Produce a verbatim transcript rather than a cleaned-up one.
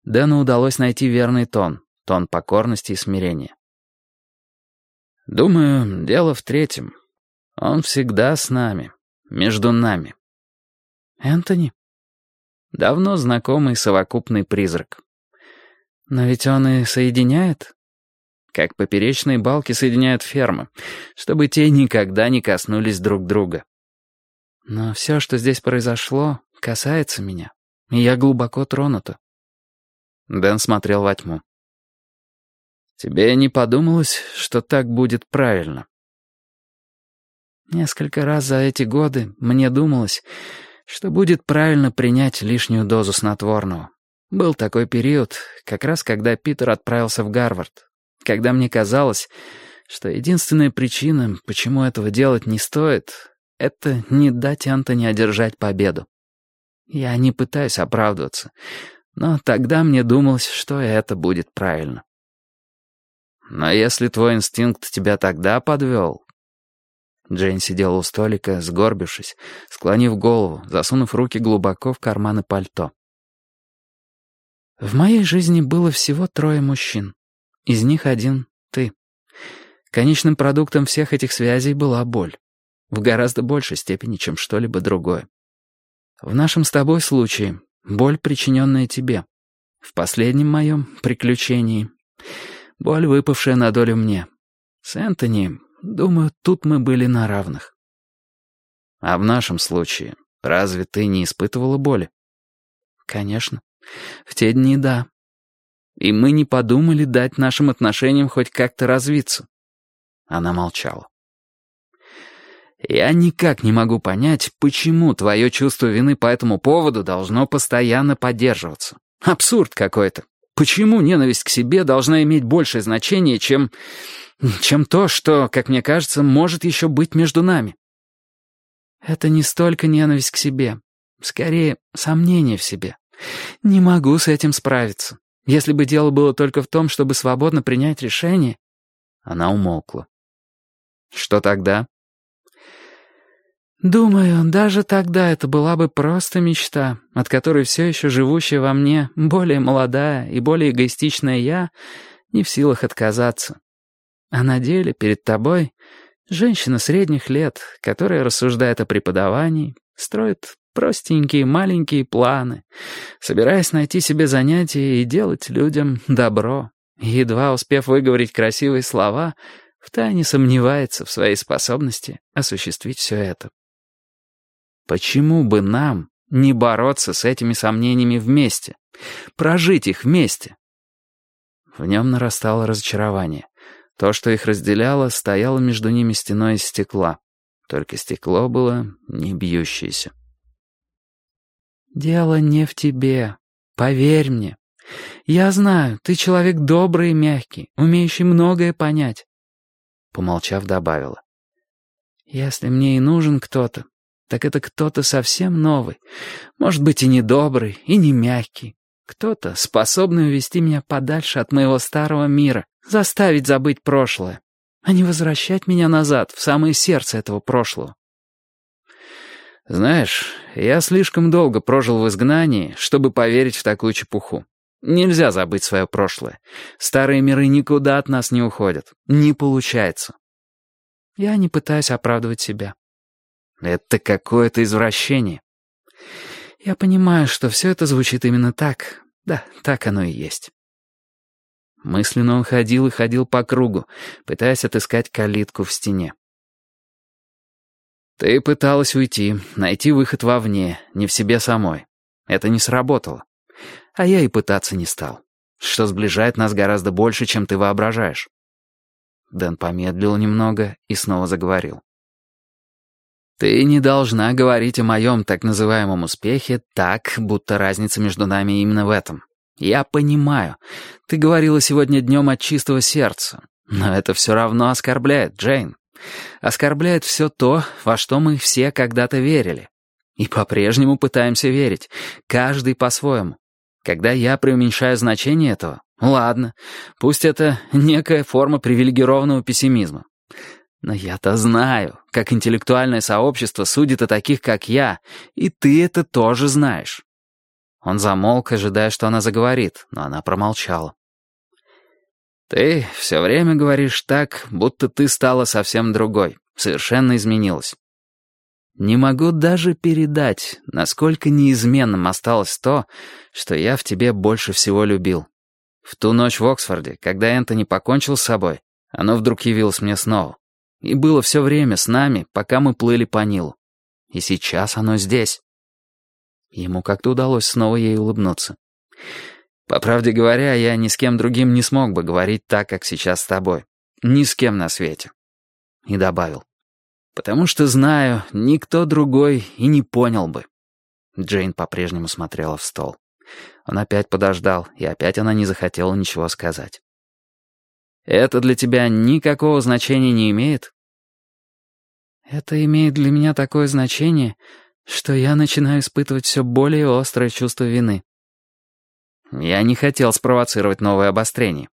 Дэну удалось найти верный тон, тон покорности и смирения. «Думаю, дело в третьем. Он всегда с нами, между нами». «Энтони?» «Давно знакомый совокупный призрак». «Но ведь он и соединяет?» «Как поперечные балки соединяют фермы, чтобы те никогда не коснулись друг друга». «Но все, что здесь произошло, касается меня, и я глубоко тронута». Дэн смотрел во тьму. «Тебе не подумалось, что так будет правильно?» Несколько раз за эти годы мне думалось, что будет правильно принять лишнюю дозу снотворного. Был такой период, как раз когда Питер отправился в Гарвард, когда мне казалось, что единственная причина, почему этого делать не стоит, это не дать Энтони одержать победу. Я не пытаюсь оправдываться, но тогда мне думалось, что это будет правильно. Но если твой инстинкт тебя тогда подвел... Джейн сидела у столика, сгорбившись, склонив голову, засунув руки глубоко в карманы пальто. В моей жизни было всего трое мужчин. Из них один — ты. Конечным продуктом всех этих связей была боль. В гораздо большей степени, чем что-либо другое. В нашем с тобой случае боль, причиненная тебе. В последнем моем приключении боль, выпавшая на долю мне. С Энтони, думаю, тут мы были на равных. А в нашем случае разве ты не испытывала боли? Конечно. В те дни — да. И мы не подумали дать нашим отношениям хоть как-то развиться. Она молчала. Я никак не могу понять, почему твое чувство вины по этому поводу должно постоянно поддерживаться. Абсурд какой-то. Почему ненависть к себе должна иметь большее значение, чем... чем то, что, как мне кажется, может еще быть между нами? Это не столько ненависть к себе. Скорее, сомнение в себе. Не могу с этим справиться. Если бы дело было только в том, чтобы свободно принять решение... Она умолкла. Что тогда? Думаю, даже тогда это была бы просто мечта, от которой все еще живущая во мне, более молодая и более эгоистичная я, не в силах отказаться. А на деле перед тобой женщина средних лет, которая рассуждает о преподавании, строит простенькие маленькие планы, собираясь найти себе занятия и делать людям добро, и, едва успев выговорить красивые слова, втайне сомневается в своей способности осуществить все это. Почему бы нам не бороться с этими сомнениями вместе, прожить их вместе? В нем нарастало разочарование. То, что их разделяло, стояло между ними стеной из стекла. Только стекло было не бьющееся. «Дело не в тебе. Поверь мне. Я знаю, ты человек добрый и мягкий, умеющий многое понять». Помолчав, добавила. «Если мне и нужен кто-то, так это кто-то совсем новый. Может быть, и не добрый, и не мягкий. Кто-то, способный увести меня подальше от моего старого мира, заставить забыть прошлое, а не возвращать меня назад, в самое сердце этого прошлого». «Знаешь, я слишком долго прожил в изгнании, чтобы поверить в такую чепуху. Нельзя забыть свое прошлое. Старые миры никуда от нас не уходят. Не получается». «Я не пытаюсь оправдывать себя». «Это какое-то извращение». «Я понимаю, что все это звучит именно так. Да, так оно и есть». Мысленно он ходил и ходил по кругу, пытаясь отыскать калитку в стене. «Ты пыталась уйти, найти выход вовне, не в себе самой. Это не сработало. А я и пытаться не стал. Что сближает нас гораздо больше, чем ты воображаешь». Дэн помедлил немного и снова заговорил. «Ты не должна говорить о моем так называемом успехе так, будто разница между нами именно в этом. Я понимаю. Ты говорила сегодня днем от чистого сердца. Но это все равно оскорбляет, Джейн. Оскорбляет все то, во что мы все когда-то верили. И по-прежнему пытаемся верить. Каждый по-своему. Когда я преуменьшаю значение этого, ладно, пусть это некая форма привилегированного пессимизма. Но я-то знаю, как интеллектуальное сообщество судит о таких, как я, и ты это тоже знаешь». Он замолк, ожидая, что она заговорит, но она промолчала. «Ты все время говоришь так, будто ты стала совсем другой, совершенно изменилась. Не могу даже передать, насколько неизменным осталось то, что я в тебе больше всего любил. В ту ночь в Оксфорде, когда Энтони покончил с собой, оно вдруг явилось мне снова. И было все время с нами, пока мы плыли по Нилу. И сейчас оно здесь». Ему как-то удалось снова ей улыбнуться. «По правде говоря, я ни с кем другим не смог бы говорить так, как сейчас с тобой. Ни с кем на свете». И добавил: «Потому что знаю, никто другой и не понял бы». Джейн по-прежнему смотрела в стол. Он опять подождал, и опять она не захотела ничего сказать. «Это для тебя никакого значения не имеет?» «Это имеет для меня такое значение, что я начинаю испытывать все более острое чувство вины». «Я не хотел спровоцировать новое обострение.